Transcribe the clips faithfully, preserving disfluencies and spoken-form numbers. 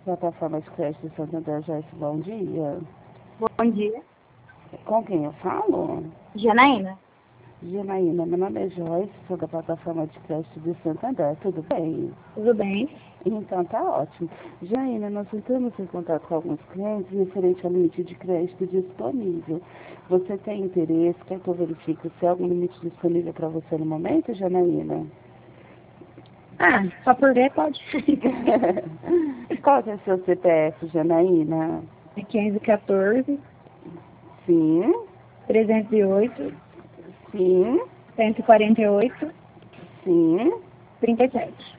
plataforma de crédito de Santander, Joyce, bom dia. Bom dia. Com quem eu falo? Janaína. Janaína, meu nome é Joyce, sou da plataforma de crédito de Santander, tudo bem? Tudo bem? Então tá ótimo. Janaína, nós entramos em contato com alguns clientes referente ao limite de crédito disponível. Você tem interesse? Quer que eu verifique se há algum limite disponível para você no momento, Janaína? Ah, só por ver pode. Qual que é o seu C P F, Janaína? É quinze, quatorze, Sim, trezentos e oito, sim, cento e quarenta e oito, sim. trinta e sete.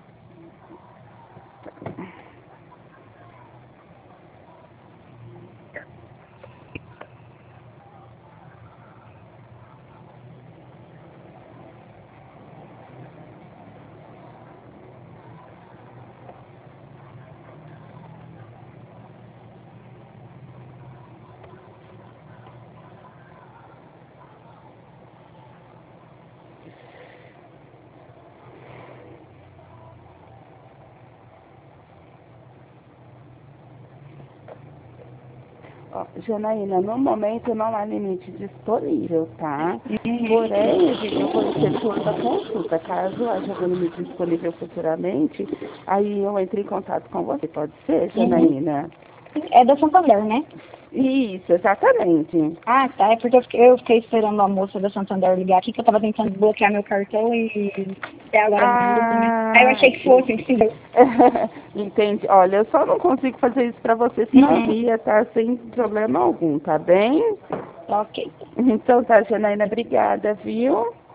Ó, Janaína, no momento não há limite disponível, tá? Porém, eu vou ser toda consulta. Caso haja algum limite disponível futuramente, aí eu entro em contato com você. Pode ser, Janaína? É da Santander, né? Isso, exatamente. Ah, tá. É porque eu fiquei, eu fiquei esperando a moça da Santander ligar aqui, que eu tava tentando bloquear meu cartão e até agora não deu, né? Aí eu achei que fosse, entendeu? Entende? Olha, eu só não consigo fazer isso pra você, senão eu ia estar sem problema algum, tá bem? Ok. Então tá, Janaína, obrigada, viu?